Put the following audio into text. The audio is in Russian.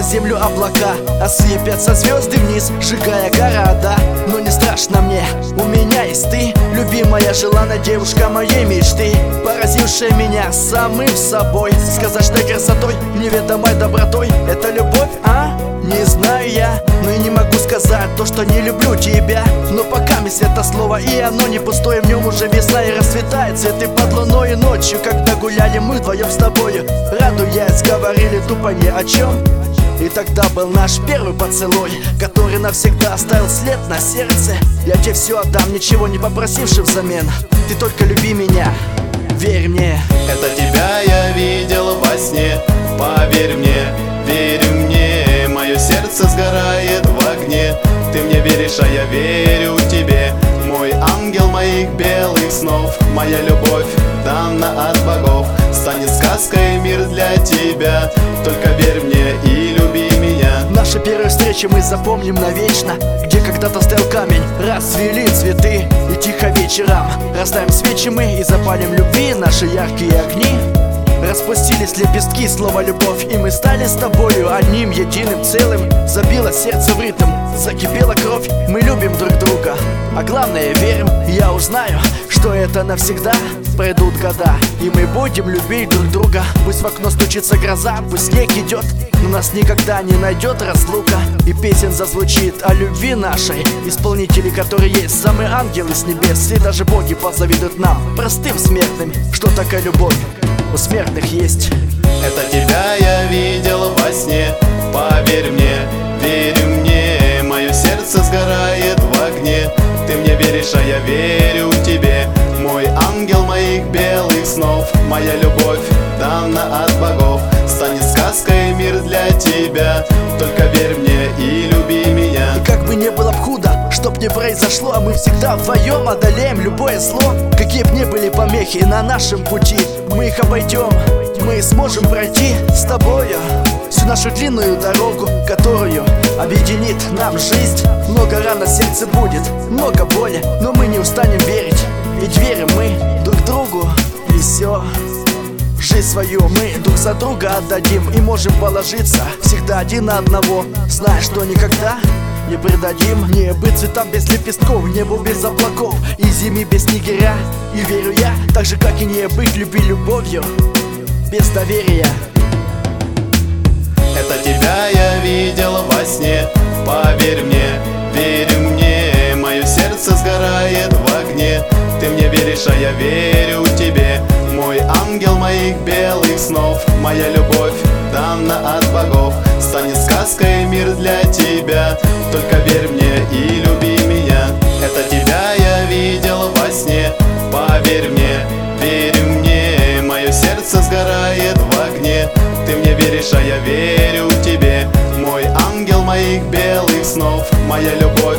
землю облака, осыпятся звезды вниз, сжигая города. Но не страшно мне, у меня есть ты, любимая, желанная девушка моей мечты, поразившая меня самым собой. Сказочной красотой, неведомой добротой. Это любовь, а? Не знаю я, но и не могу сказать то, что не люблю тебя. Но пока месть это слово, и оно не пустое. В нем уже весна и расцветает цветы под луной. И ночью, когда гуляли мы вдвоем с тобою, радуясь, говорили тупо ни о чем. И тогда был наш первый поцелуй, который навсегда оставил след на сердце. Я тебе все отдам, ничего не попросивши взамен. Ты только люби меня, верь мне. Это тебя я видел во сне, поверь мне, верь мне. Мое сердце сгорает в огне. Ты мне веришь, а я верю тебе. Мой ангел моих белых снов. Моя любовь дана от богов. Станет сказкой мир для тебя. Только верь мне и люби меня. Наши первые встречи мы запомним навечно. Где когда-то стоял камень, расцвели цветы. И тихо вечерам расставим свечи мы и запалим любви наши яркие огни. Распустились лепестки слова любовь, и мы стали с тобою одним единым целым. Забило сердце в ритм, закипела кровь. Мы любим друг друга, а главное верим. Я узнаю, что это навсегда. Пройдут года, и мы будем любить друг друга. Пусть в окно стучится гроза, пусть снег идет, но нас никогда не найдет разлука. И песен зазвучит о любви нашей. Исполнители, которые есть, самые ангелы с небес. И даже боги позавидуют нам, простым смертным, что такая любовь у смертных есть. Это тебя я видел во сне, поверь мне, верь мне. Мое сердце сгорает в огне. Ты мне веришь, а я верю тебе. Мой ангел моих белых снов. Моя любовь дана от богов. Станет сказкой мир для тебя. Только верь мне и люби меня. И как бы не было б худо, чтоб не произошло, а мы всегда вдвоем одолеем любое зло. Какие б ни были помехи на нашем пути, мы их обойдем, мы сможем пройти с тобою всю нашу длинную дорогу, которую объединит нам жизнь. Много ран на сердце будет, много боли, но мы не устанем верить. Ведь верим мы друг другу, и все. Жизнь свою мы друг за друга отдадим. И можем положиться всегда один на одного, зная, что никогда не предадим. Не быть цветам без лепестков, небу без облаков, и зиме без снегиря. И верю я, так же как и не быть любви любовью без доверия. Это тебя я видел во сне, поверь мне, верь мне. Мое сердце сгорает в огне. Ты мне веришь, а я верю тебе. Мой ангел моих белых снов. Моя любовь дана от богов. Станет сказкой мир для тебя. Только верь мне и люби меня. Это тебя я видел во сне, поверь мне, верь мне. Мое сердце сгорает в огне. Ты мне веришь, а я верю тебе. Мой ангел моих белых снов. Моя любовь